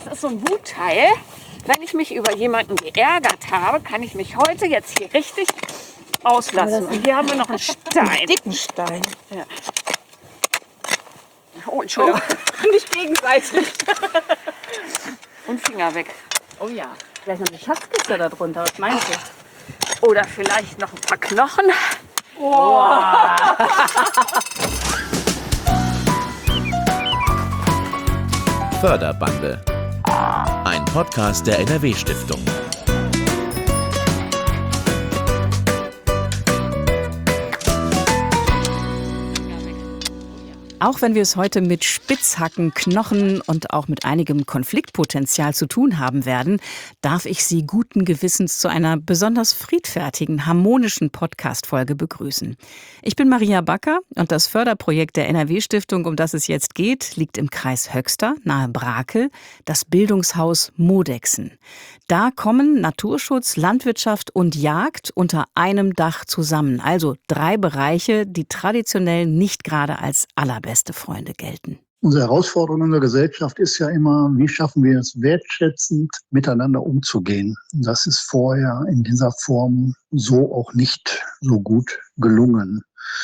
Das ist so ein Wutteil. Wenn ich mich über jemanden geärgert habe, kann ich mich heute jetzt hier richtig auslassen. Und hier haben wir noch einen Stein. Einen dicken Stein. Ja. Oh, Entschuldigung. Nicht gegenseitig. Und Finger weg. Oh ja. Vielleicht noch eine Schatzkiste da drunter. Was meinst du? Oder vielleicht noch ein paar Knochen. Förderbande. Ein Podcast der NRW-Stiftung. Auch wenn wir es heute mit Spitzhacken, Knochen und auch mit einigem Konfliktpotenzial zu tun haben werden, darf ich Sie guten Gewissens zu einer besonders friedfertigen, harmonischen Podcast-Folge begrüßen. Ich bin Maria Backer und das Förderprojekt der NRW-Stiftung, um das es jetzt geht, liegt im Kreis Höxter, nahe Brakel, das Bildungshaus Modexen. Da kommen Naturschutz, Landwirtschaft und Jagd unter einem Dach zusammen. Also 3 Bereiche, die traditionell nicht gerade als allerbeste Freunde gelten. Unsere Herausforderung in der Gesellschaft ist ja immer, wie schaffen wir es, wertschätzend miteinander umzugehen. Das ist vorher in dieser Form so auch nicht so gut gelungen.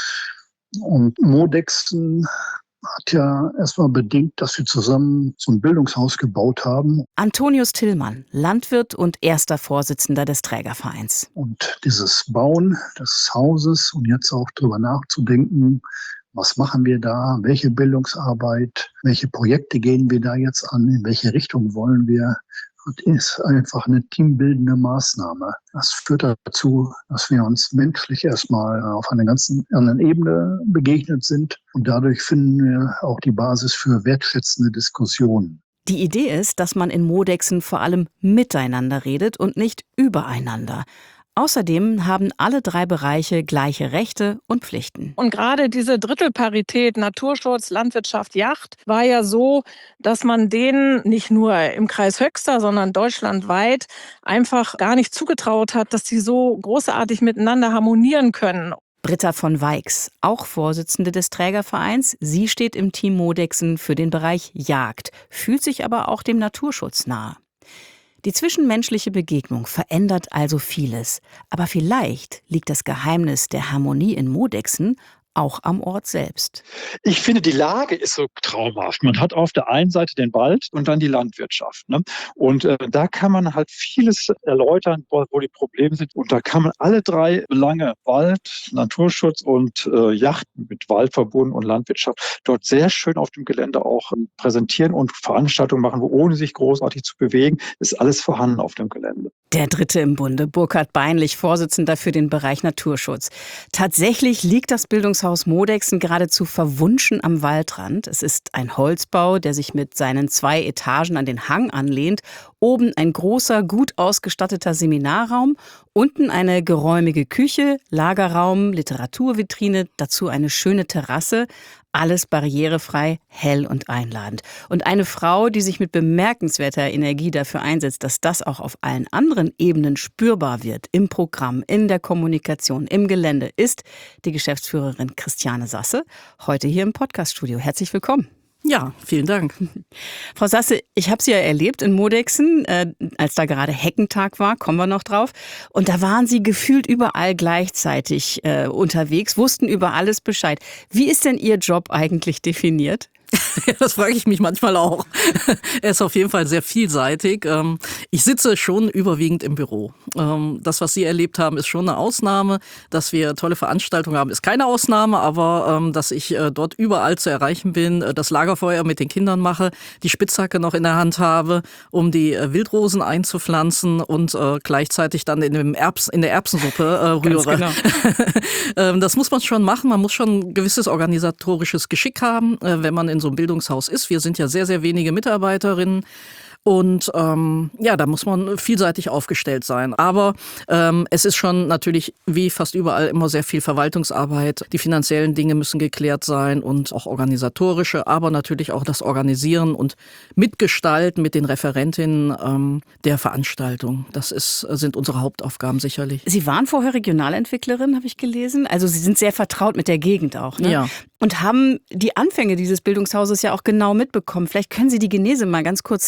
Und Modexen hat ja erstmal bedingt, dass wir zusammen so ein Bildungshaus gebaut haben. Antonius Tillmann, Landwirt und erster Vorsitzender des Trägervereins. Und dieses Bauen des Hauses und jetzt auch darüber nachzudenken, was machen wir da, welche Bildungsarbeit, welche Projekte gehen wir da jetzt an, in welche Richtung wollen wir, ist einfach eine teambildende Maßnahme. Das führt dazu, dass wir uns menschlich erstmal auf einer ganz anderen Ebene begegnet sind und dadurch finden wir auch die Basis für wertschätzende Diskussionen. Die Idee ist, dass man in Modexen vor allem miteinander redet und nicht übereinander. Außerdem haben alle 3 Bereiche gleiche Rechte und Pflichten. Und gerade diese Drittelparität Naturschutz, Landwirtschaft, Jagd war ja so, dass man denen nicht nur im Kreis Höxter, sondern deutschlandweit einfach gar nicht zugetraut hat, dass sie so großartig miteinander harmonieren können. Britta von Weix, auch Vorsitzende des Trägervereins. Sie steht im Team Modexen für den Bereich Jagd, fühlt sich aber auch dem Naturschutz nahe. Die zwischenmenschliche Begegnung verändert also vieles. Aber vielleicht liegt das Geheimnis der Harmonie in Modexen auch am Ort selbst. Ich finde, die Lage ist so traumhaft. Man hat auf der einen Seite den Wald und dann die Landwirtschaft. Ne? Und da kann man halt vieles erläutern, wo die Probleme sind. Und da kann man alle 3 Belange, Wald, Naturschutz und Jagd mit Wald verbunden und Landwirtschaft, dort sehr schön auf dem Gelände auch präsentieren und Veranstaltungen machen, wo ohne sich großartig zu bewegen, ist alles vorhanden auf dem Gelände. Der Dritte im Bunde, Burkhard Beinlich, Vorsitzender für den Bereich Naturschutz. Tatsächlich liegt das Bildungshaus Modexen geradezu verwunschen am Waldrand. Es ist ein Holzbau, der sich mit seinen 2 Etagen an den Hang anlehnt. Oben ein großer, gut ausgestatteter Seminarraum, unten eine geräumige Küche, Lagerraum, Literaturvitrine, dazu eine schöne Terrasse. Alles barrierefrei, hell und einladend. Und eine Frau, die sich mit bemerkenswerter Energie dafür einsetzt, dass das auch auf allen anderen Ebenen spürbar wird, im Programm, in der Kommunikation, im Gelände, ist die Geschäftsführerin Christiane Sasse, heute hier im Podcaststudio. Herzlich willkommen. Ja, vielen Dank. Frau Sasse, ich habe Sie ja erlebt in Modexen, als da gerade Heckentag war, kommen wir noch drauf. Und da waren Sie gefühlt überall gleichzeitig unterwegs, wussten über alles Bescheid. Wie ist denn Ihr Job eigentlich definiert? Das frage ich mich manchmal auch. Er ist auf jeden Fall sehr vielseitig. Ich sitze schon überwiegend im Büro. Das, was Sie erlebt haben, ist schon eine Ausnahme. Dass wir tolle Veranstaltungen haben, ist keine Ausnahme. Aber dass ich dort überall zu erreichen bin, das Lagerfeuer mit den Kindern mache, die Spitzhacke noch in der Hand habe, um die Wildrosen einzupflanzen und gleichzeitig dann in der Erbsensuppe rühre. Ganz genau. Das muss man schon machen. Man muss schon ein gewisses organisatorisches Geschick haben, wenn man in so einem Bildungshaus ist. Wir sind ja sehr, sehr wenige Mitarbeiterinnen. Und da muss man vielseitig aufgestellt sein. Aber es ist schon natürlich wie fast überall immer sehr viel Verwaltungsarbeit. Die finanziellen Dinge müssen geklärt sein und auch organisatorische, aber natürlich auch das Organisieren und Mitgestalten mit den Referentinnen der Veranstaltung. Das sind unsere Hauptaufgaben sicherlich. Sie waren vorher Regionalentwicklerin, habe ich gelesen. Also Sie sind sehr vertraut mit der Gegend auch, ne? Ja. Und haben die Anfänge dieses Bildungshauses ja auch genau mitbekommen. Vielleicht können Sie die Genese mal ganz kurz skizzieren.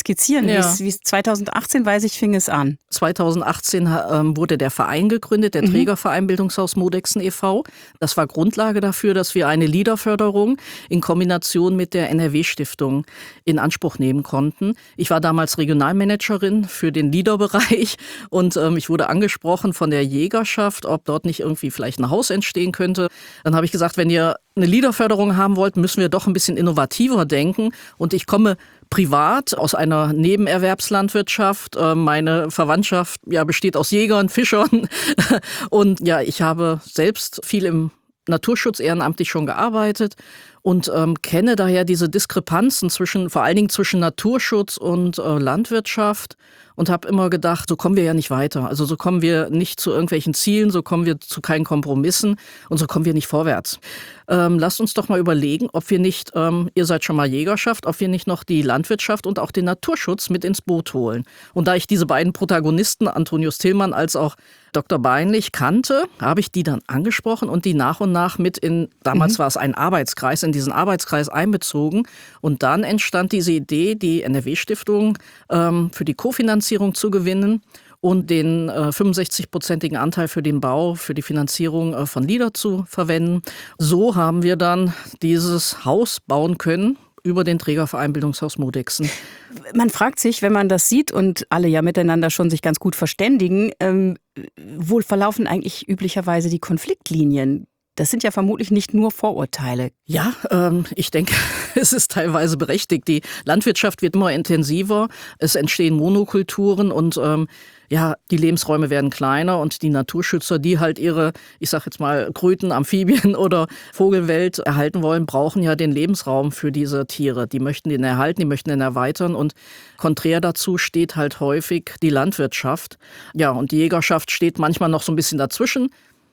denn? Ja. 2018, weiß ich, fing es an. 2018 wurde der Verein gegründet, der Trägerverein Bildungshaus Modexen e.V. Das war Grundlage dafür, dass wir eine LEADER-Förderung in Kombination mit der NRW-Stiftung in Anspruch nehmen konnten. Ich war damals Regionalmanagerin für den LEADER-Bereich und ich wurde angesprochen von der Jägerschaft, ob dort nicht irgendwie vielleicht ein Haus entstehen könnte. Dann habe ich gesagt, wenn ihr eine LEADER-Förderung haben wollt, müssen wir doch ein bisschen innovativer denken. Und ich komme privat aus einer Nebenerwerbslandwirtschaft. Meine Verwandtschaft besteht aus Jägern, Fischern. Und ich habe selbst viel im Naturschutz ehrenamtlich schon gearbeitet und kenne daher diese Diskrepanzen vor allen Dingen zwischen Naturschutz und Landwirtschaft und habe immer gedacht, so kommen wir ja nicht weiter. Also so kommen wir nicht zu irgendwelchen Zielen, so kommen wir zu keinen Kompromissen und so kommen wir nicht vorwärts. Lasst uns doch mal überlegen, ob wir nicht, ihr seid schon mal Jägerschaft, ob wir nicht noch die Landwirtschaft und auch den Naturschutz mit ins Boot holen. Und da ich diese beiden Protagonisten, Antonius Tillmann als auch Dr. Beinlich, kannte, habe ich die dann angesprochen und die nach und nach damals war es ein Arbeitskreis, in diesen Arbeitskreis einbezogen. Und dann entstand diese Idee, die NRW-Stiftung für die Kofinanzierung zu gewinnen und den 65-prozentigen Anteil für den Bau, für die Finanzierung von LEADER zu verwenden. So haben wir dann dieses Haus bauen können über den Trägerverein Bildungshaus Modexen. Man fragt sich, wenn man das sieht und alle ja miteinander schon sich ganz gut verständigen, wo verlaufen eigentlich üblicherweise die Konfliktlinien? Das sind ja vermutlich nicht nur Vorurteile. Ja, ich denke, es ist teilweise berechtigt. Die Landwirtschaft wird immer intensiver, es entstehen Monokulturen und die Lebensräume werden kleiner und die Naturschützer, die halt ihre, ich sag jetzt mal, Kröten, Amphibien oder Vogelwelt erhalten wollen, brauchen ja den Lebensraum für diese Tiere. Die möchten den erhalten, die möchten den erweitern und konträr dazu steht halt häufig die Landwirtschaft. Ja, und die Jägerschaft steht manchmal noch so ein bisschen dazwischen,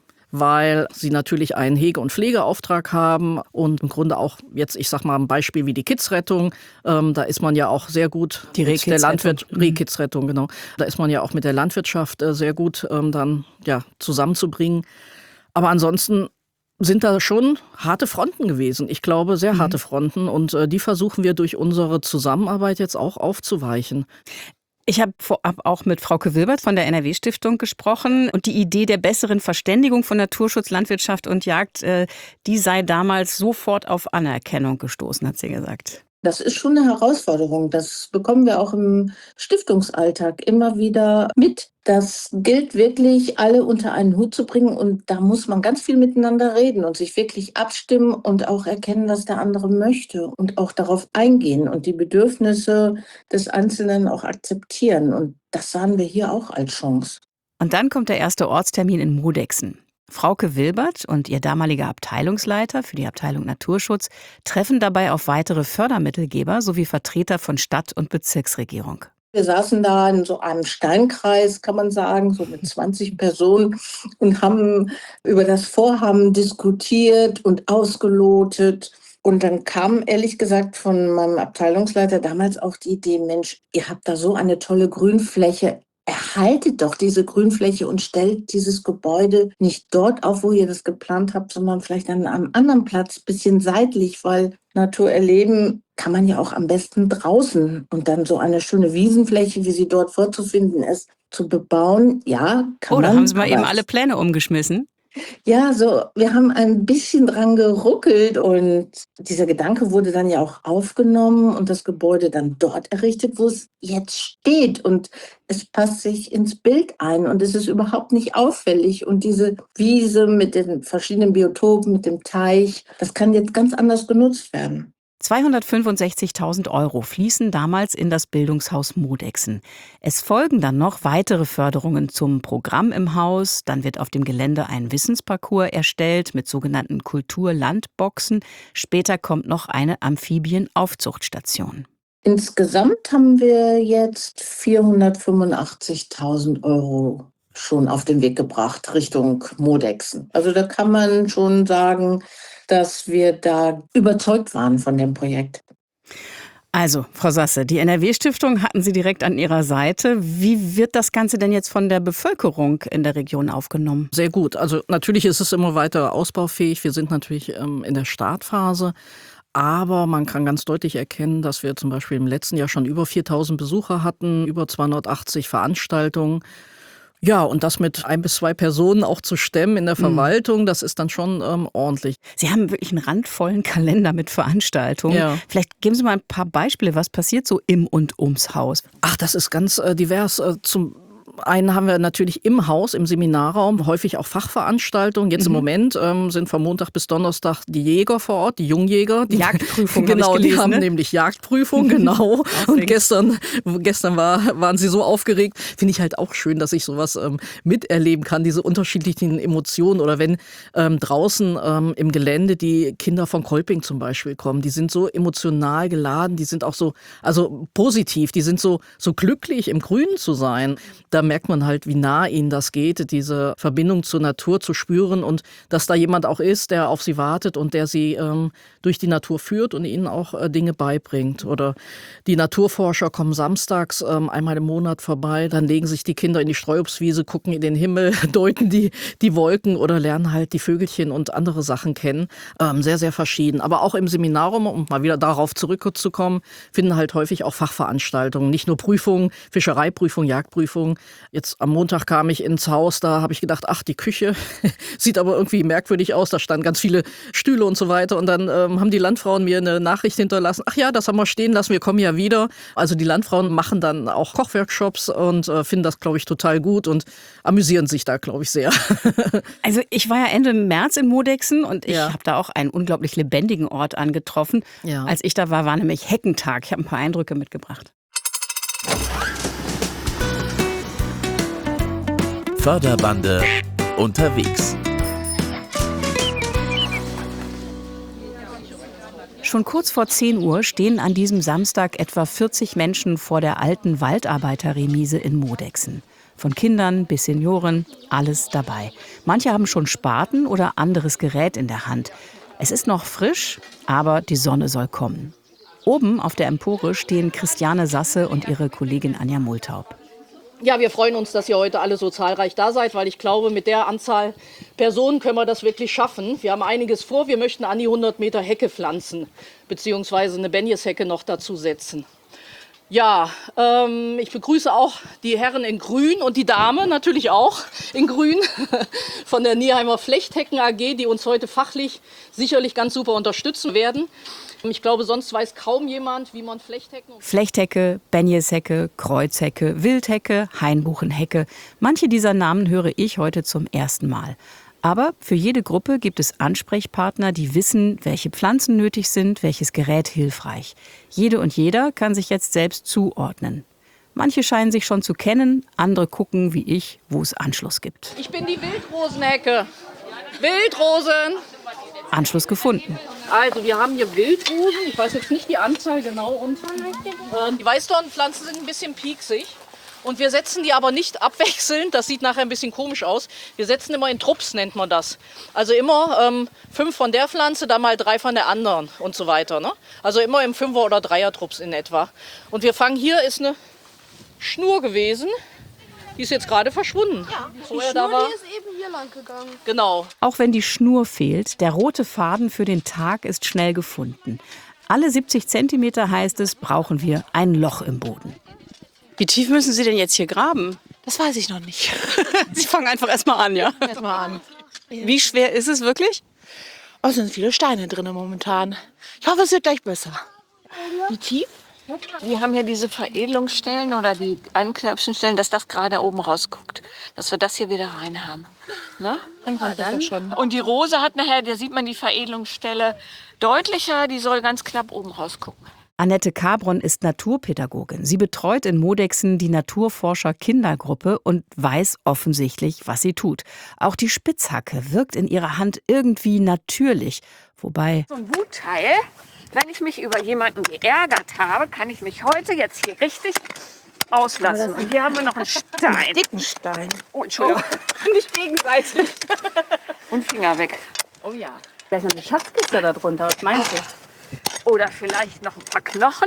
weil sie natürlich einen Hege- und Pflegeauftrag haben und im Grunde auch jetzt, ich sag mal ein Beispiel wie die Kidsrettung, da ist man ja auch sehr gut die Rehkidsrettung, genau. Da ist man ja auch mit der Landwirtschaft sehr gut dann zusammenzubringen. Aber ansonsten sind da schon harte Fronten gewesen. Ich glaube, sehr harte Fronten und die versuchen wir durch unsere Zusammenarbeit jetzt auch aufzuweichen. Ich habe vorab auch mit Frauke Wilbert von der NRW-Stiftung gesprochen und die Idee der besseren Verständigung von Naturschutz, Landwirtschaft und Jagd, die sei damals sofort auf Anerkennung gestoßen, hat sie gesagt. Das ist schon eine Herausforderung. Das bekommen wir auch im Stiftungsalltag immer wieder mit. Das gilt wirklich, alle unter einen Hut zu bringen. Und da muss man ganz viel miteinander reden und sich wirklich abstimmen und auch erkennen, was der andere möchte und auch darauf eingehen und die Bedürfnisse des Einzelnen auch akzeptieren. Und das sahen wir hier auch als Chance. Und dann kommt der erste Ortstermin in Modexen. Frauke Wilbert und ihr damaliger Abteilungsleiter für die Abteilung Naturschutz treffen dabei auf weitere Fördermittelgeber sowie Vertreter von Stadt- und Bezirksregierung. Wir saßen da in so einem Steinkreis, kann man sagen, so mit 20 Personen und haben über das Vorhaben diskutiert und ausgelotet. Und dann kam, ehrlich gesagt, von meinem Abteilungsleiter damals auch die Idee, Mensch, ihr habt da so eine tolle Grünfläche. Erhaltet doch diese Grünfläche und stellt dieses Gebäude nicht dort auf, wo ihr das geplant habt, sondern vielleicht an einem anderen Platz, bisschen seitlich, weil Natur erleben kann man ja auch am besten draußen. Und dann so eine schöne Wiesenfläche, wie sie dort vorzufinden ist, zu bebauen, ja, kann man. Da haben sie mal eben alle Pläne umgeschmissen. Ja, so, wir haben ein bisschen dran geruckelt und dieser Gedanke wurde dann ja auch aufgenommen und das Gebäude dann dort errichtet, wo es jetzt steht und es passt sich ins Bild ein und es ist überhaupt nicht auffällig und diese Wiese mit den verschiedenen Biotopen, mit dem Teich, das kann jetzt ganz anders genutzt werden. 265.000 € fließen damals in das Bildungshaus Modexen. Es folgen dann noch weitere Förderungen zum Programm im Haus. Dann wird auf dem Gelände ein Wissensparcours erstellt mit sogenannten Kulturlandboxen. Später kommt noch eine Amphibienaufzuchtstation. Insgesamt haben wir jetzt 485.000 € schon auf den Weg gebracht Richtung Modexen. Also da kann man schon sagen, dass wir da überzeugt waren von dem Projekt. Also, Frau Sasse, die NRW-Stiftung hatten Sie direkt an Ihrer Seite. Wie wird das Ganze denn jetzt von der Bevölkerung in der Region aufgenommen? Sehr gut. Also natürlich ist es immer weiter ausbaufähig. Wir sind natürlich in der Startphase. Aber man kann ganz deutlich erkennen, dass wir zum Beispiel im letzten Jahr schon über 4.000 Besucher hatten, über 280 Veranstaltungen. Ja, und das mit 1 bis 2 Personen auch zu stemmen in der Verwaltung, das ist dann schon ordentlich. Sie haben wirklich einen randvollen Kalender mit Veranstaltungen. Ja. Vielleicht geben Sie mal ein paar Beispiele, was passiert so im und ums Haus? Ach, das ist ganz divers. Zum einen haben wir natürlich im Haus, im Seminarraum, häufig auch Fachveranstaltungen. Jetzt im Moment sind von Montag bis Donnerstag die Jäger vor Ort, die Jungjäger. Die Jagdprüfung, genau, hab ich gelesen, die haben ne? nämlich Jagdprüfung, genau. Und gestern waren sie so aufgeregt. Finde ich halt auch schön, dass ich sowas miterleben kann, diese unterschiedlichen Emotionen. Oder wenn draußen im Gelände die Kinder von Kolping zum Beispiel kommen, die sind so emotional geladen, die sind auch so, also positiv, die sind so glücklich, im Grünen zu sein. Da merkt man halt, wie nah ihnen das geht, diese Verbindung zur Natur zu spüren und dass da jemand auch ist, der auf sie wartet und der sie durch die Natur führt und ihnen auch Dinge beibringt. Oder die Naturforscher kommen samstags einmal im Monat vorbei, dann legen sich die Kinder in die Streuobstwiese, gucken in den Himmel, deuten die Wolken oder lernen halt die Vögelchen und andere Sachen kennen. Sehr, sehr verschieden. Aber auch im Seminarraum, um mal wieder darauf zurückzukommen, finden halt häufig auch Fachveranstaltungen. Nicht nur Prüfungen, Fischereiprüfung, Jagdprüfung. Jetzt am Montag kam ich ins Haus, da habe ich gedacht, ach, die Küche sieht aber irgendwie merkwürdig aus. Da standen ganz viele Stühle und so weiter. Und dann haben die Landfrauen mir eine Nachricht hinterlassen. Ach ja, das haben wir stehen lassen, wir kommen ja wieder. Also die Landfrauen machen dann auch Kochworkshops und finden das, glaube ich, total gut und amüsieren sich da, glaube ich, sehr. Also ich war ja Ende März in Modexen und ich habe da auch einen unglaublich lebendigen Ort angetroffen. Ja. Als ich da war nämlich Heckentag. Ich habe ein paar Eindrücke mitgebracht. Förderbande unterwegs. Schon kurz vor 10 Uhr stehen an diesem Samstag etwa 40 Menschen vor der alten Waldarbeiterremise in Modexen. Von Kindern bis Senioren, alles dabei. Manche haben schon Spaten oder anderes Gerät in der Hand. Es ist noch frisch, aber die Sonne soll kommen. Oben auf der Empore stehen Christiane Sasse und ihre Kollegin Anja Multaub. Ja, wir freuen uns, dass ihr heute alle so zahlreich da seid, weil ich glaube, mit der Anzahl Personen können wir das wirklich schaffen. Wir haben einiges vor. Wir möchten an die 100 Meter Hecke pflanzen, beziehungsweise eine Benjeshecke noch dazu setzen. Ja, ich begrüße auch die Herren in Grün und die Dame natürlich auch in Grün von der Nierheimer Flechthecken AG, die uns heute fachlich sicherlich ganz super unterstützen werden. Ich glaube, sonst weiß kaum jemand, wie man Flechthecken... Flechthecke, Benjeshecke, Kreuzhecke, Wildhecke, Hainbuchenhecke. Manche dieser Namen höre ich heute zum ersten Mal. Aber für jede Gruppe gibt es Ansprechpartner, die wissen, welche Pflanzen nötig sind, welches Gerät hilfreich. Jede und jeder kann sich jetzt selbst zuordnen. Manche scheinen sich schon zu kennen, andere gucken, wie ich, wo es Anschluss gibt. Ich bin die Wildrosenhecke. Wildrosen! Anschluss gefunden. Also, wir haben hier Wildrosen. Ich weiß jetzt nicht die Anzahl genau. Und die Weißdornpflanzen sind ein bisschen pieksig. Und wir setzen die aber nicht abwechselnd. Das sieht nachher ein bisschen komisch aus. Wir setzen immer in Trupps, nennt man das. Also immer 5 von der Pflanze, dann mal 3 von der anderen und so weiter. Ne? Also immer im 5er- oder 3er-Trupps in etwa. Und wir fangen hier, ist eine Schnur gewesen. Die ist jetzt gerade verschwunden. Ja, die Schnur, die ist eben hier lang gegangen. Genau. Auch wenn die Schnur fehlt, der rote Faden für den Tag ist schnell gefunden. Alle 70 Zentimeter, heißt es, brauchen wir ein Loch im Boden. Wie tief müssen Sie denn jetzt hier graben? Das weiß ich noch nicht. Sie fangen einfach erstmal an, ja? Erstmal an. Wie schwer ist es wirklich? Oh, es sind viele Steine drin momentan. Ich hoffe, es wird gleich besser. Wie tief? Wir haben hier diese Veredelungsstellen oder die Anknöpfenstellen, dass das gerade oben rausguckt. Dass wir das hier wieder rein haben. Ne? Schon. Und die Rose hat nachher, da sieht man die Veredelungsstelle deutlicher, die soll ganz knapp oben rausgucken. Annette Cabron ist Naturpädagogin. Sie betreut in Modexen die Naturforscher-Kindergruppe und weiß offensichtlich, was sie tut. Auch die Spitzhacke wirkt in ihrer Hand irgendwie natürlich. Wobei... So ein Wutteil, wenn ich mich über jemanden geärgert habe, kann ich mich heute jetzt hier richtig auslassen. Und hier haben wir noch einen Stein. Einen dicken Stein. Oh, Entschuldigung. Nicht gegenseitig. Und Finger weg. Oh ja. Vielleicht noch eine Schatzkiste da drunter, was meinst du? Oder vielleicht noch ein paar Knochen.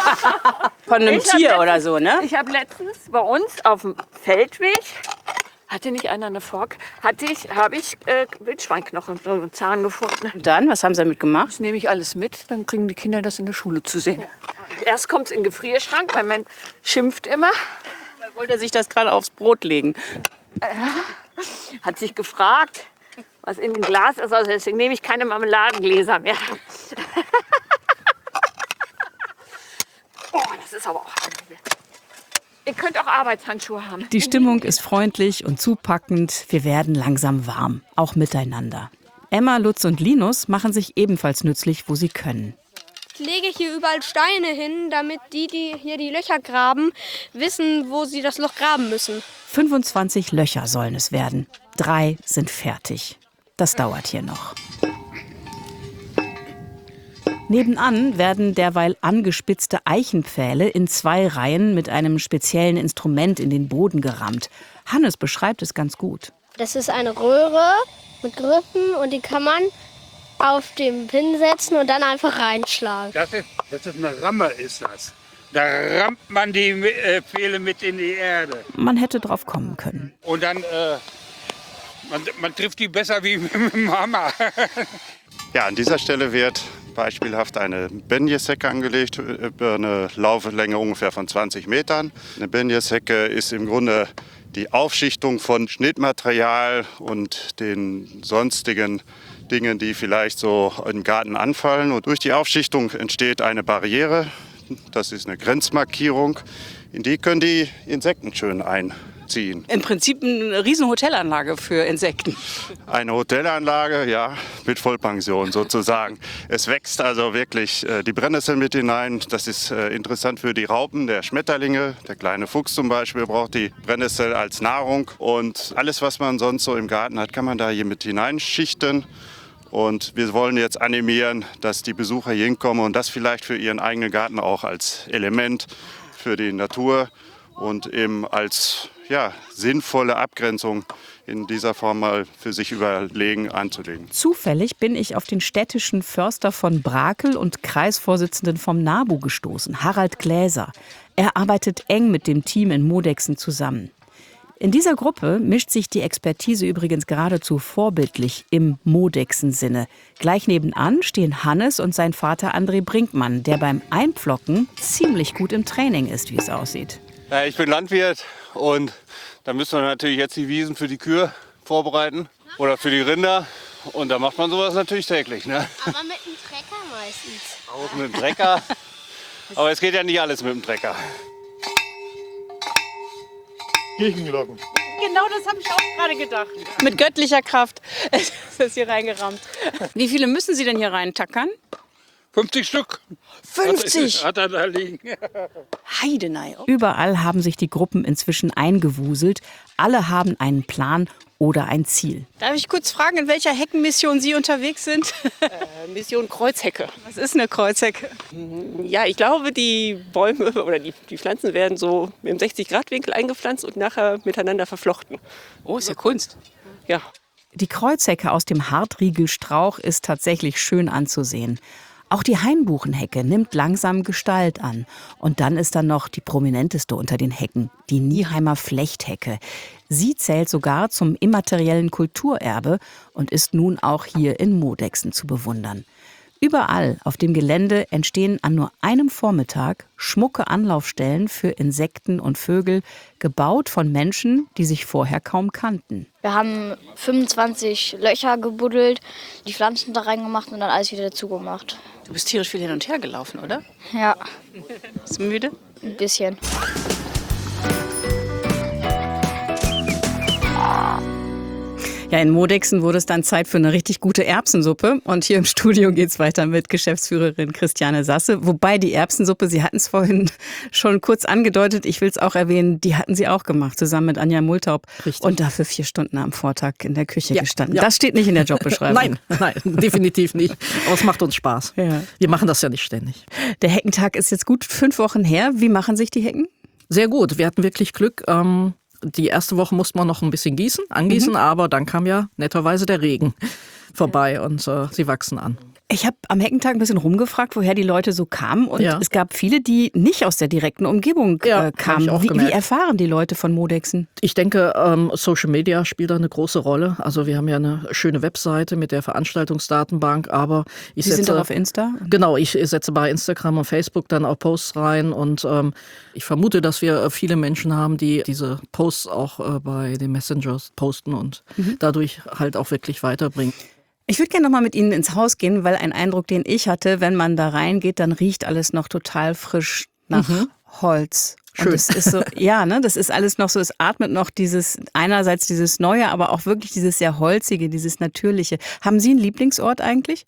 Von einem Tier oder so, ne? Ich habe letztens bei uns auf dem Feldweg Hatte nicht einer eine Fork? Habe ich Wildschweinknochen, so einen Zahn gefunden. Dann, was haben Sie damit gemacht? Das nehme ich alles mit, dann kriegen die Kinder das in der Schule zu sehen. Ja. Erst kommt es in den Gefrierschrank, weil man schimpft immer. Da wollte er sich das gerade aufs Brot legen. Hat sich gefragt, was in dem Glas ist. Also deswegen nehme ich keine Marmeladengläser mehr. Oh, das ist aber auch... Ihr könnt auch Arbeitshandschuhe haben. Die Stimmung ist freundlich und zupackend. Wir werden langsam warm, auch miteinander. Emma, Lutz und Linus machen sich ebenfalls nützlich, wo sie können. Ich lege hier überall Steine hin, damit die hier die Löcher graben, wissen, wo sie das Loch graben müssen. 25 Löcher sollen es werden. 3 sind fertig. Das dauert hier noch. Nebenan werden derweil angespitzte Eichenpfähle in 2 Reihen mit einem speziellen Instrument in den Boden gerammt. Hannes beschreibt es ganz gut. Das ist eine Röhre mit Griffen und die kann man auf den Pin setzen und dann einfach reinschlagen. Das ist eine Ramme, ist das. Da rammt man die Pfähle mit in die Erde. Man hätte drauf kommen können. Und dann, man trifft die besser wie mit dem Hammer. Ja, an dieser Stelle wird beispielhaft eine Benjeshecke angelegt, über eine Lauflänge ungefähr von 20 Metern. Eine Benjeshecke ist im Grunde die Aufschichtung von Schnittmaterial und den sonstigen Dingen, die vielleicht so im Garten anfallen. Und durch die Aufschichtung entsteht eine Barriere, das ist eine Grenzmarkierung, in die können die Insekten schön einziehen. Im Prinzip eine riesen Hotelanlage für Insekten. Eine Hotelanlage, ja, mit Vollpension sozusagen. Es wächst also wirklich die Brennnessel mit hinein. Das ist interessant für die Raupen der Schmetterlinge. Der kleine Fuchs zum Beispiel braucht die Brennnessel als Nahrung. Und alles, was man sonst so im Garten hat, kann man da hier mit hineinschichten. Und wir wollen jetzt animieren, dass die Besucher hier hinkommen und das vielleicht für ihren eigenen Garten auch als Element für die Natur und eben als sinnvolle Abgrenzung in dieser Form mal für sich überlegen, anzulegen. Zufällig bin ich auf den städtischen Förster von Brakel und Kreisvorsitzenden vom NABU gestoßen, Harald Gläser. Er arbeitet eng mit dem Team in Modexen zusammen. In dieser Gruppe mischt sich die Expertise übrigens geradezu vorbildlich im Modexen-Sinne. Gleich nebenan stehen Hannes und sein Vater André Brinkmann, der beim Einpflocken ziemlich gut im Training ist, wie es aussieht. Ja, ich bin Landwirt und da müssen wir natürlich jetzt die Wiesen für die Kühe vorbereiten oder für die Rinder. Und da macht man sowas natürlich täglich. Ne? Aber mit dem Trecker meistens. Auch mit dem Trecker. Aber es geht ja nicht alles mit dem Trecker. Kirchenglocken. Genau das habe ich auch gerade gedacht. Mit göttlicher Kraft ist das hier reingerammt. Wie viele müssen Sie denn hier reintackern? 50 Stück. 50? Hat er da liegen. Heidenei. Überall haben sich die Gruppen inzwischen eingewuselt. Alle haben einen Plan oder ein Ziel. Darf ich kurz fragen, in welcher Heckenmission Sie unterwegs sind? Mission Kreuzhecke. Was ist eine Kreuzhecke? Ja, ich glaube, die Bäume oder die Pflanzen werden so im 60-Grad-Winkel eingepflanzt und nachher miteinander verflochten. Oh, ist ja Kunst. Ja. Die Kreuzhecke aus dem Hartriegelstrauch ist tatsächlich schön anzusehen. Auch die Hainbuchenhecke nimmt langsam Gestalt an. Und dann ist da noch die prominenteste unter den Hecken, die Nieheimer Flechthecke. Sie zählt sogar zum immateriellen Kulturerbe und ist nun auch hier in Modexen zu bewundern. Überall auf dem Gelände entstehen an nur einem Vormittag schmucke Anlaufstellen für Insekten und Vögel, gebaut von Menschen, die sich vorher kaum kannten. Wir haben 25 Löcher gebuddelt, die Pflanzen da reingemacht und dann alles wieder dazu gemacht. Du bist tierisch viel hin und her gelaufen, oder? Ja. Bist du müde? Ein bisschen. Ja, in Modexen wurde es dann Zeit für eine richtig gute Erbsensuppe. Und hier im Studio geht's weiter mit Geschäftsführerin Christiane Sasse. Wobei die Erbsensuppe, Sie hatten es vorhin schon kurz angedeutet, ich will es auch erwähnen, die hatten Sie auch gemacht, zusammen mit Anja Multaub. Richtig. Und dafür 4 Stunden am Vortag in der Küche gestanden. Ja. Das steht nicht in der Jobbeschreibung. Nein, definitiv nicht. Aber es macht uns Spaß. Ja. Wir machen das ja nicht ständig. Der Heckentag ist jetzt gut 5 Wochen her. Wie machen sich die Hecken? Sehr gut. Wir hatten wirklich Glück. Die erste Woche musste man noch ein bisschen angießen, aber dann kam ja netterweise der Regen vorbei und sie wachsen an. Ich habe am Heckentag ein bisschen rumgefragt, woher die Leute so kamen. Und es gab viele, die nicht aus der direkten Umgebung kamen. Wie erfahren die Leute von Modexen? Ich denke, Social Media spielt da eine große Rolle. Also wir haben ja eine schöne Webseite mit der Veranstaltungsdatenbank, aber Sie sind doch auf Insta? Genau, ich setze bei Instagram und Facebook dann auch Posts rein und ich vermute, dass wir viele Menschen haben, die diese Posts auch bei den Messengers posten und dadurch halt auch wirklich weiterbringen. Ich würde gerne noch mal mit Ihnen ins Haus gehen, weil ein Eindruck, den ich hatte, wenn man da reingeht, dann riecht alles noch total frisch nach Holz. Schön. Und es ist so, das ist alles noch so, es atmet noch einerseits dieses Neue, aber auch wirklich dieses sehr Holzige, dieses Natürliche. Haben Sie einen Lieblingsort eigentlich?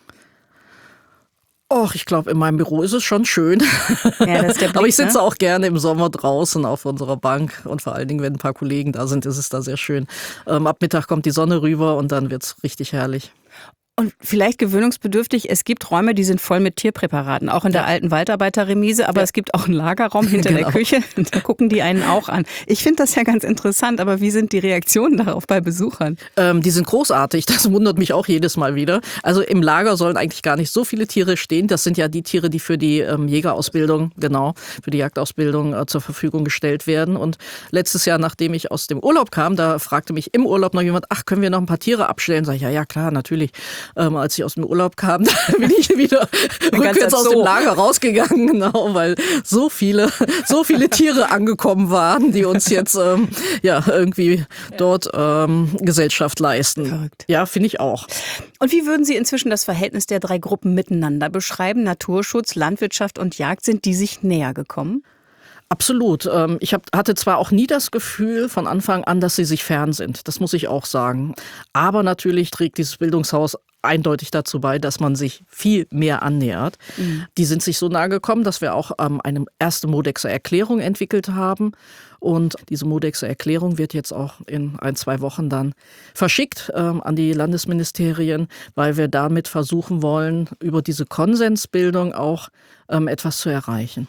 Och, ich glaube, in meinem Büro ist es schon schön. Ja, das ist der Blick, aber ich sitze auch gerne im Sommer draußen auf unserer Bank und vor allen Dingen, wenn ein paar Kollegen da sind, ist es da sehr schön. Ab Mittag kommt die Sonne rüber und dann wird's richtig herrlich. Und vielleicht gewöhnungsbedürftig, es gibt Räume, die sind voll mit Tierpräparaten, auch in der alten Waldarbeiterremise, aber es gibt auch einen Lagerraum hinter der Küche und da gucken die einen auch an. Ich finde das ja ganz interessant, aber wie sind die Reaktionen darauf bei Besuchern? Die sind großartig, das wundert mich auch jedes Mal wieder. Also im Lager sollen eigentlich gar nicht so viele Tiere stehen, das sind ja die Tiere, die für die Jägerausbildung, für die Jagdausbildung zur Verfügung gestellt werden. Und letztes Jahr, nachdem ich aus dem Urlaub kam, da fragte mich im Urlaub noch jemand, können wir noch ein paar Tiere abstellen? Sag ich, ja klar, natürlich. Als ich aus dem Urlaub kam, da bin ich wieder rückwärts aus dem Lager rausgegangen, genau, weil so viele Tiere angekommen waren, die uns jetzt irgendwie dort Gesellschaft leisten. Verrückt. Ja, finde ich auch. Und wie würden Sie inzwischen das Verhältnis der 3 Gruppen miteinander beschreiben? Naturschutz, Landwirtschaft und Jagd, sind die sich näher gekommen? Absolut. Ich hatte zwar auch nie das Gefühl von Anfang an, dass sie sich fern sind. Das muss ich auch sagen. Aber natürlich trägt dieses Bildungshaus eindeutig dazu bei, dass man sich viel mehr annähert. Die sind sich so nahe gekommen, dass wir auch eine erste Modexer Erklärung entwickelt haben. Und diese Modexer Erklärung wird jetzt auch in 1-2 Wochen dann verschickt an die Landesministerien, weil wir damit versuchen wollen, über diese Konsensbildung auch etwas zu erreichen.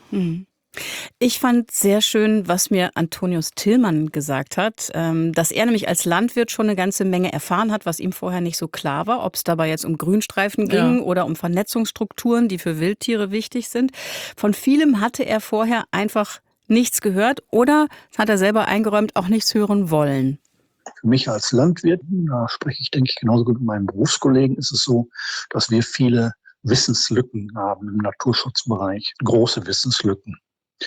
Ich fand sehr schön, was mir Antonius Tillmann gesagt hat, dass er nämlich als Landwirt schon eine ganze Menge erfahren hat, was ihm vorher nicht so klar war, ob es dabei jetzt um Grünstreifen ging oder um Vernetzungsstrukturen, die für Wildtiere wichtig sind. Von vielem hatte er vorher einfach nichts gehört oder, das hat er selber eingeräumt, auch nichts hören wollen. Für mich als Landwirt, da spreche ich, denke ich, genauso gut mit meinen Berufskollegen, ist es so, dass wir viele Wissenslücken haben im Naturschutzbereich, große Wissenslücken.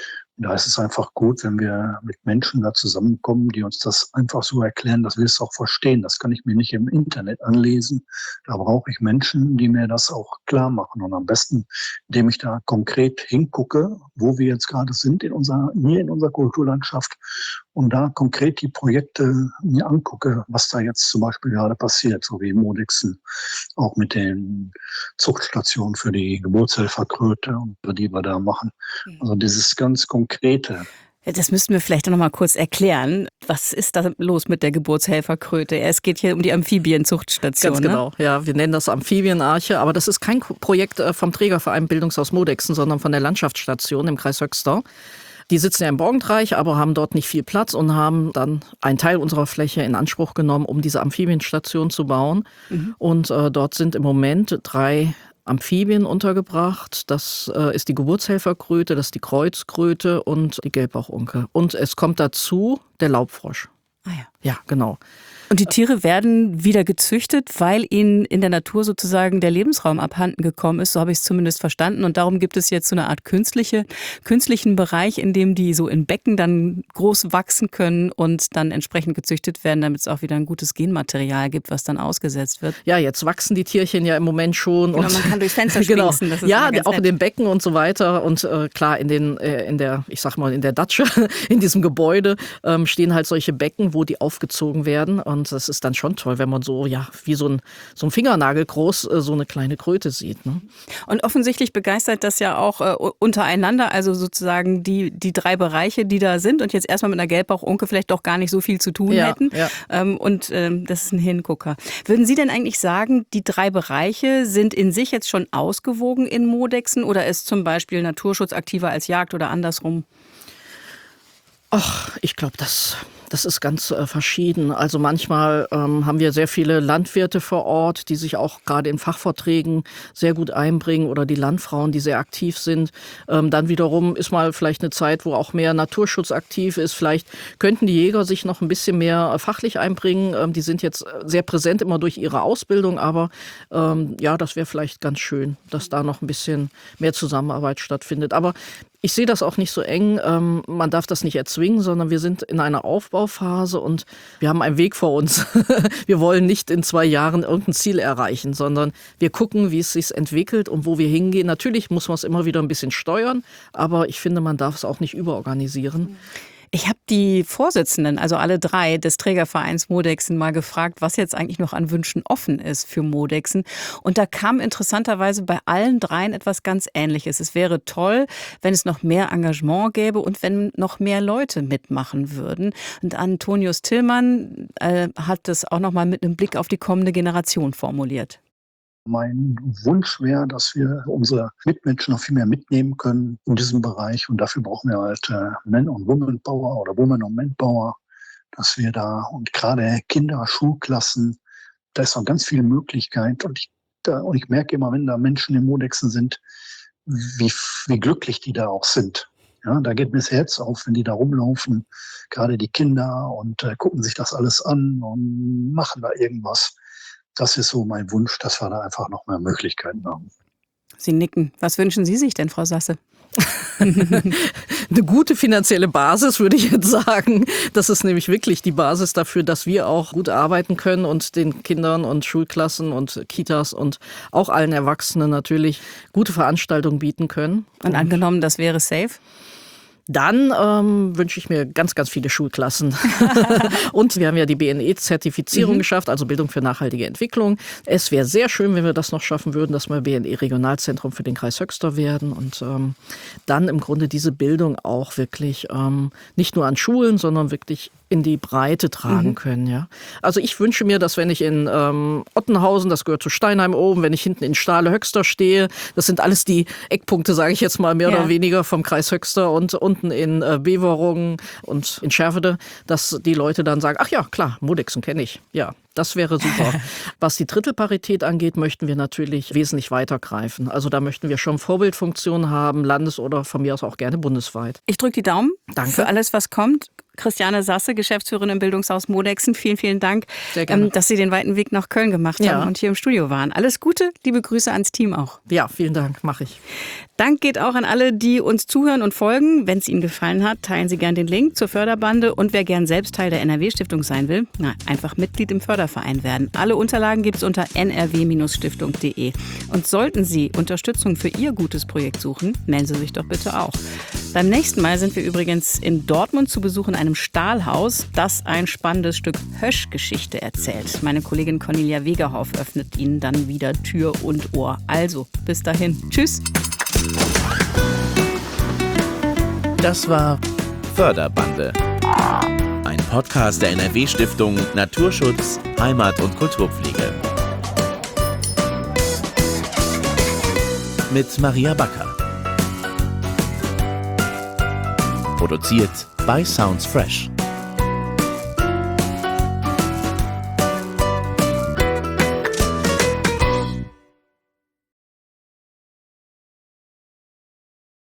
Da ist es einfach gut, wenn wir mit Menschen da zusammenkommen, die uns das einfach so erklären, dass wir es auch verstehen. Das kann ich mir nicht im Internet anlesen. Da brauche ich Menschen, die mir das auch klar machen. Und am besten, indem ich da konkret hingucke, wo wir jetzt gerade sind hier in unserer Kulturlandschaft und da konkret die Projekte mir angucke, was da jetzt zum Beispiel gerade passiert, so wie Modexen, auch mit den Zuchtstationen für die Geburtshelferkröte, die wir da machen. Also dieses ganz Konkrete. Das müssten wir vielleicht noch mal kurz erklären. Was ist da los mit der Geburtshelferkröte? Es geht hier um die Amphibienzuchtstation. Ganz genau, ja. Wir nennen das Amphibienarche, aber das ist kein Projekt vom Trägerverein Bildungshaus Modexen, sondern von der Landschaftsstation im Kreis Höxter. Die sitzen ja im Borgentreich, aber haben dort nicht viel Platz und haben dann einen Teil unserer Fläche in Anspruch genommen, um diese Amphibienstation zu bauen. Und dort sind im Moment 3 Amphibien untergebracht. Das ist die Geburtshelferkröte, das ist die Kreuzkröte und die Gelbbauchunke. Und es kommt dazu der Laubfrosch. Ah ja. Ja, genau. Und die Tiere werden wieder gezüchtet, weil ihnen in der Natur sozusagen der Lebensraum abhanden gekommen ist. So habe ich es zumindest verstanden. Und darum gibt es jetzt so eine Art künstlichen Bereich, in dem die so in Becken dann groß wachsen können und dann entsprechend gezüchtet werden, damit es auch wieder ein gutes Genmaterial gibt, was dann ausgesetzt wird. Ja, jetzt wachsen die Tierchen ja im Moment schon. Genau, und man kann durchs Fenster schwingsen. Das ist ja, auch nett. in den Becken und so weiter. Und klar, in der Datsche, in diesem Gebäude, stehen halt solche Becken, wo die aufgezogen werden. Und das ist dann schon toll, wenn man so, wie so ein Fingernagel groß so eine kleine Kröte sieht. Ne? Und offensichtlich begeistert das ja auch untereinander, also sozusagen die 3 Bereiche, die da sind und jetzt erstmal mit einer Gelbbauchunke vielleicht doch gar nicht so viel zu tun hätten. Ja. Das ist ein Hingucker. Würden Sie denn eigentlich sagen, die 3 Bereiche sind in sich jetzt schon ausgewogen in Modexen oder ist zum Beispiel Naturschutz aktiver als Jagd oder andersrum? Ach, ich glaube, das ist ganz verschieden. Also manchmal haben wir sehr viele Landwirte vor Ort, die sich auch gerade in Fachvorträgen sehr gut einbringen oder die Landfrauen, die sehr aktiv sind. Dann wiederum ist mal vielleicht eine Zeit, wo auch mehr Naturschutz aktiv ist. Vielleicht könnten die Jäger sich noch ein bisschen mehr fachlich einbringen. Die sind jetzt sehr präsent immer durch ihre Ausbildung, aber das wäre vielleicht ganz schön, dass da noch ein bisschen mehr Zusammenarbeit stattfindet. Aber ich sehe das auch nicht so eng. Man darf das nicht erzwingen, sondern wir sind in einer Aufbauphase und wir haben einen Weg vor uns. Wir wollen nicht in 2 Jahren irgendein Ziel erreichen, sondern wir gucken, wie es sich entwickelt und wo wir hingehen. Natürlich muss man es immer wieder ein bisschen steuern, aber ich finde, man darf es auch nicht überorganisieren. Ich habe die Vorsitzenden, also alle 3 des Trägervereins Modexen, mal gefragt, was jetzt eigentlich noch an Wünschen offen ist für Modexen. Und da kam interessanterweise bei allen 3 etwas ganz Ähnliches. Es wäre toll, wenn es noch mehr Engagement gäbe und wenn noch mehr Leute mitmachen würden. Und Antonius Tillmann hat das auch noch mal mit einem Blick auf die kommende Generation formuliert. Mein Wunsch wäre, dass wir unsere Mitmenschen noch viel mehr mitnehmen können in diesem Bereich. Und dafür brauchen wir halt Men- und Women-Power oder Women- und Men-Power, dass wir da und gerade Kinder, Schulklassen, da ist noch ganz viel Möglichkeit. Und ich merke immer, wenn da Menschen in Modexen sind, wie glücklich die da auch sind. Ja, da geht mir das Herz auf, wenn die da rumlaufen, gerade die Kinder und gucken sich das alles an und machen da irgendwas. Das ist so mein Wunsch, dass wir da einfach noch mehr Möglichkeiten haben. Sie nicken. Was wünschen Sie sich denn, Frau Sasse? Eine gute finanzielle Basis, würde ich jetzt sagen. Das ist nämlich wirklich die Basis dafür, dass wir auch gut arbeiten können und den Kindern und Schulklassen und Kitas und auch allen Erwachsenen natürlich gute Veranstaltungen bieten können. Und angenommen, das wäre safe? Dann wünsche ich mir ganz, ganz viele Schulklassen. Und wir haben ja die BNE-Zertifizierung geschafft, also Bildung für nachhaltige Entwicklung. Es wäre sehr schön, wenn wir das noch schaffen würden, dass wir BNE-Regionalzentrum für den Kreis Höxter werden und dann im Grunde diese Bildung auch wirklich nicht nur an Schulen, sondern wirklich in die Breite tragen können. Ja. Also ich wünsche mir, dass wenn ich in Ottenhausen, das gehört zu Steinheim oben, wenn ich hinten in Stahle-Höxter stehe, das sind alles die Eckpunkte, sage ich jetzt mal mehr oder weniger vom Kreis Höxter und unten in Beverungen und in Scherfede, dass die Leute dann sagen, ach ja, klar, Modexen kenne ich. Ja, das wäre super. Was die Drittelparität angeht, möchten wir natürlich wesentlich weitergreifen. Also da möchten wir schon Vorbildfunktionen haben, landes- oder von mir aus auch gerne bundesweit. Ich drücke die Daumen. Danke. Für alles, was kommt. Christiane Sasse, Geschäftsführerin im Bildungshaus Modexen. Vielen, vielen Dank, dass Sie den weiten Weg nach Köln gemacht haben und hier im Studio waren. Alles Gute, liebe Grüße ans Team auch. Ja, vielen Dank, mache ich. Dank geht auch an alle, die uns zuhören und folgen. Wenn es Ihnen gefallen hat, teilen Sie gern den Link zur Förderbande. Und wer gern selbst Teil der NRW-Stiftung sein will, einfach Mitglied im Förderverein werden. Alle Unterlagen gibt es unter nrw-stiftung.de. Und sollten Sie Unterstützung für Ihr gutes Projekt suchen, melden Sie sich doch bitte auch. Beim nächsten Mal sind wir übrigens in Dortmund zu Besuch in einem Stahlhaus, das ein spannendes Stück Hösch-Geschichte erzählt. Meine Kollegin Cornelia Wegerhoff öffnet Ihnen dann wieder Tür und Ohr. Also, bis dahin. Tschüss. Das war Förderbande. Ein Podcast der NRW-Stiftung Naturschutz, Heimat- und Kulturpflege. Mit Maria Backer. Produziert bei Sounds Fresh.